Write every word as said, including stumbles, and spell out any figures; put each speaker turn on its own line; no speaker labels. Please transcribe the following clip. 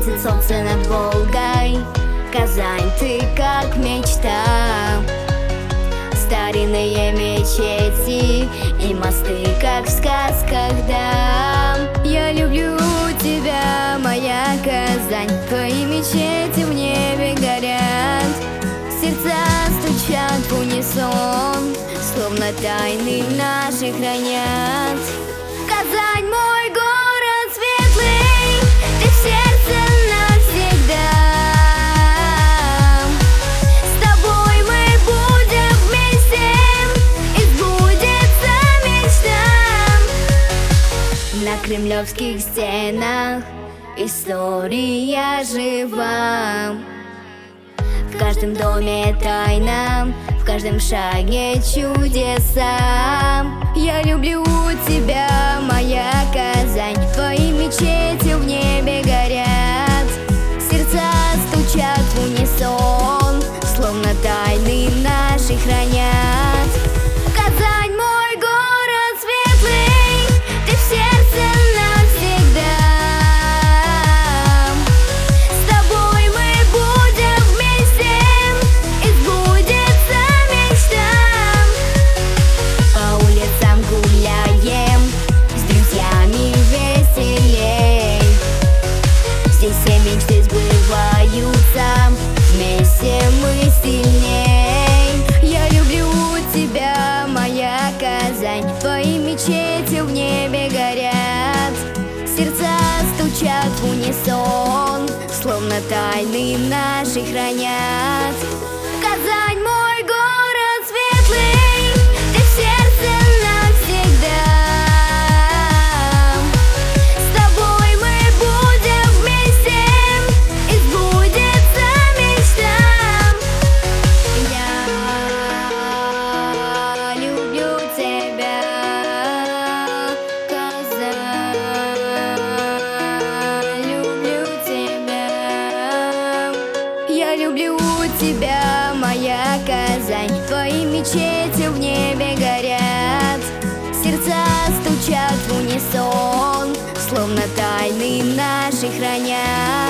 Светит солнце над Волгой, Казань, ты как мечта. Старинные мечети и мосты, как в сказках, да. Я люблю тебя, моя Казань, твои мечети в небе горят. Сердца стучат в унисон, словно тайны наши хранят. Казань, мой город светлый, ты в сердце навсегда. С тобой мы будем вместе, и сбудется мечта. На кремлевских стенах история жива. В каждом доме тайна, в каждом шаге чудеса. Я люблю тебя, моя Казань, твои мечети в небе горят. Сердца стучат в унисон, словно тайны наши хранят. Казань, мой город светлый, ты в сердце навсегда. С тобой мы будем вместе, и сбудется мечта. По улицам гуляем, с друзьями веселей. Здесь все мечты сбываются, вместе мы сильней. Я люблю тебя, моя Казань, твои мечети в небе горят. Сердца стучат в унисон, словно тайны наши хранят. Казань, мой город светлый, ты в сердце навсегда. С тобой мы будем вместе, и сбудется мечта. Я люблю тебя, Казань, люблю тебя. Я люблю тебя, моя Казань, твои мечети в небе горят. Сердца стучат в унисон, словно тайны наши хранят.